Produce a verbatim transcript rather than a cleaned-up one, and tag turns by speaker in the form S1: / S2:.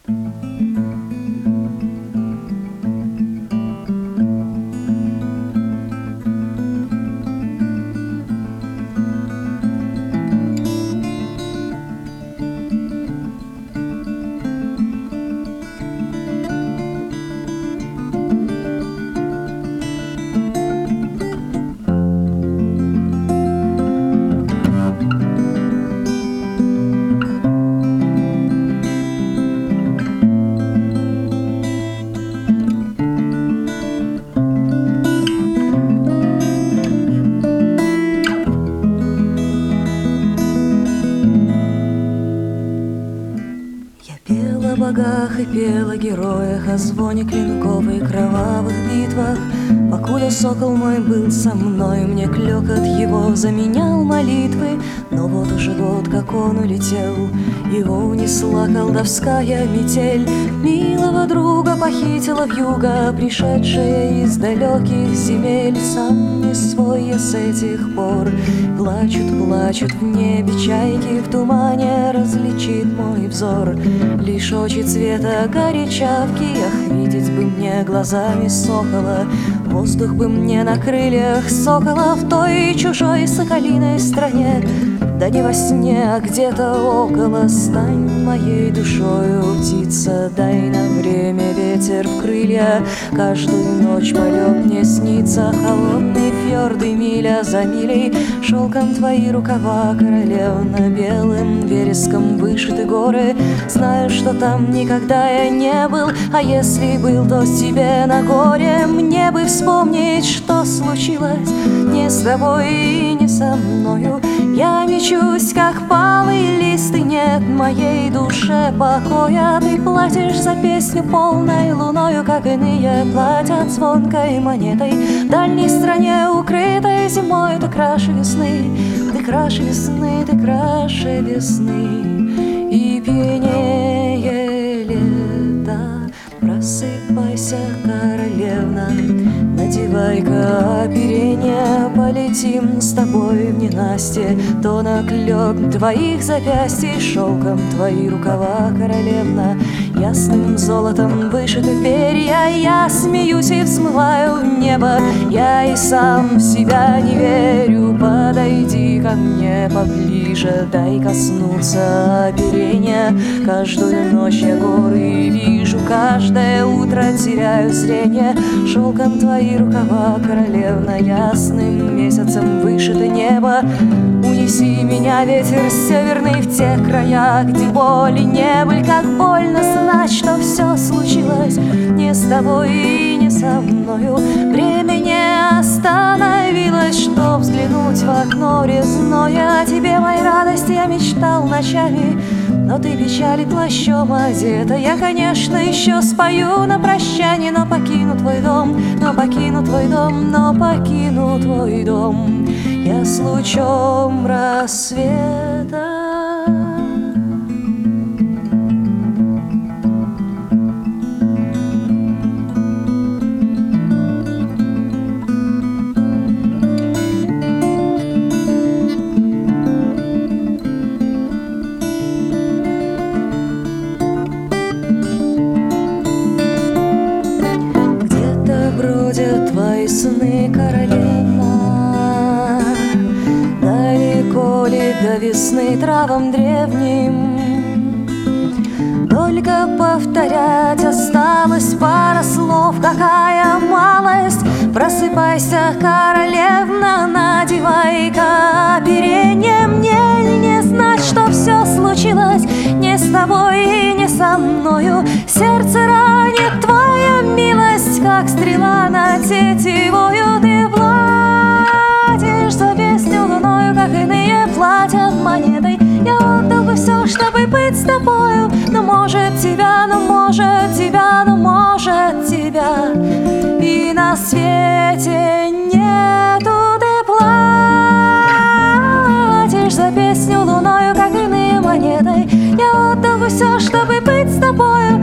S1: богах и пел о героях, о звоне клинков и кровавых битвах. Покуда сокол мой был со мной, мне клёкот его заменял молитвы. Но вот уже год, как он улетел, его унесла колдовская метель. Милого друга похитила вьюга, пришедшая из далеких земель. Сам не свой я с этих пор. Плачут, плачут в небе чайки, в тумане различит мой взор лишь очи цвета горячавки. Ах, видеть бы мне глазами сокола, воздух бы мне на крыльях сокола в той чужой соколиной стране. Да не во сне, а где-то около. Стань моей душою, птица, дай на время ветер в крылья. Каждую ночь полет мне снится, холодный фьорды миля за милей. Шелком твои рукава, королевна, белым вереском вышиты горы. Знаю, что там никогда я не был, а если был, то тебе на горе. Мне бы вспомнить, что случилось не с тобой и не со мною. Я мечусь, как палый лист, и нет моей душе покоя. Ты платишь за песню полной луною, как иные платят звонкой монетой. В дальней стране, укрытой зимой, ты краше весны, ты краше весны, ты краше весны. И пьянее лета, просыпайся, королевна, надевай-ка оперение, полетим с тобой в ненастье. Тонок лед твоих запястий, шелком твои рукава, королевна, ясным золотом вышиты перья. Я смеюсь и взмываю в небо, я и сам в себя не верю. Подойди ко мне поближе, дай коснуться оперения. Каждую ночь я горы вижу, каждое утро теряю зрение. Шелком твои рукава, королевна, ясным месяцем вышито небо. Унеси меня, ветер северный, в те края, где боли не были. Как больно знать, что все случилось не с тобой и не со мною. Время не остановилось, чтоб взглянуть в окно резное. О тебе, моей радости, я мечтал ночами, но ты печали плащом одета. Я, конечно, еще спою на прощание, но покину твой дом, но покину твой дом, но покину твой дом я с лучом рассвета. Бродят твои сны, королевна, далеко ли до весны травам древним? Только повторять осталось пара слов, какая малость. Просыпайся, королевна, надевай-ка оперение. Мне ли не знать, что все случилось не с тобой и не со мною? Сердце ранит твоя милость, как стрела над тетивою. Ты платишь за песню луною, как иные платят монетой. Я отдал бы все, чтобы быть с тобою, но может тебя, но может тебя, но может тебя и на свете нету. Ты платишь за песню луною, как иные монетой. Я отдал бы все, чтобы быть с тобою,